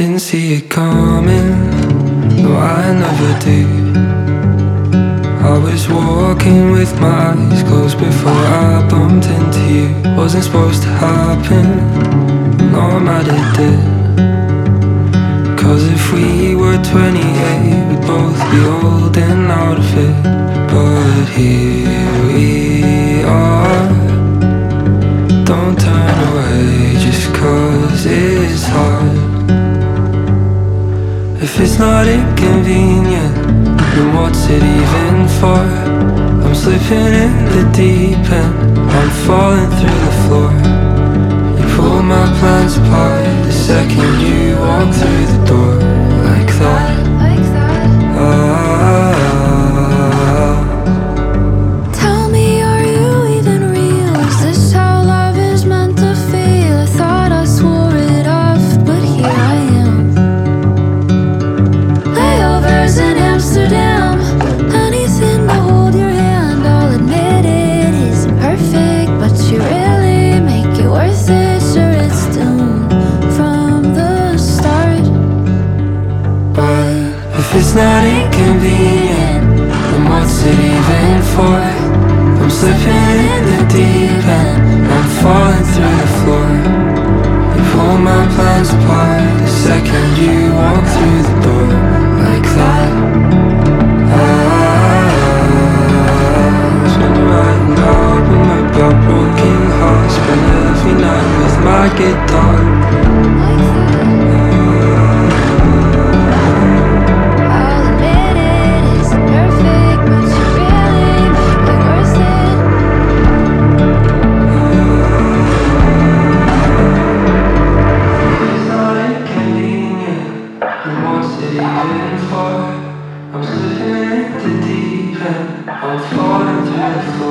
Didn't see it coming, no I never do. I was walking with my eyes closed before I bumped into you. Wasn't supposed to happen, no I'm mad it did. Cause if we were 28 we'd both be old and out of it. But here we are. Don't turn away just cause it's hard. If it's not inconvenient, then what's it even for? I'm slipping in the deep end, I'm falling through the floor. You pull my plans apart the second you walk through the door. Like that, ah. Tell me, are you even real? Is this how love is meant to feel? I thought I swore it off, but here I am. Layovers in Amsterdam, anything to hold your hand. I'll admit it isn't perfect, but you really make it worth it. Sure, it's doomed from the start, but If it's not inconvenient, then what's it even for? I'm slipping in the deep end, I'm falling through the floor. You pull my plans apart the second you walk through the door. Like that, ah. Spend a writing album about broken hearts, spend every night with my guitar. I'll admit it isn't perfect, but you really make it worth it. It's not inconvenient, then what's it even for? I'm slipping in the deep end, I'm falling through the floor.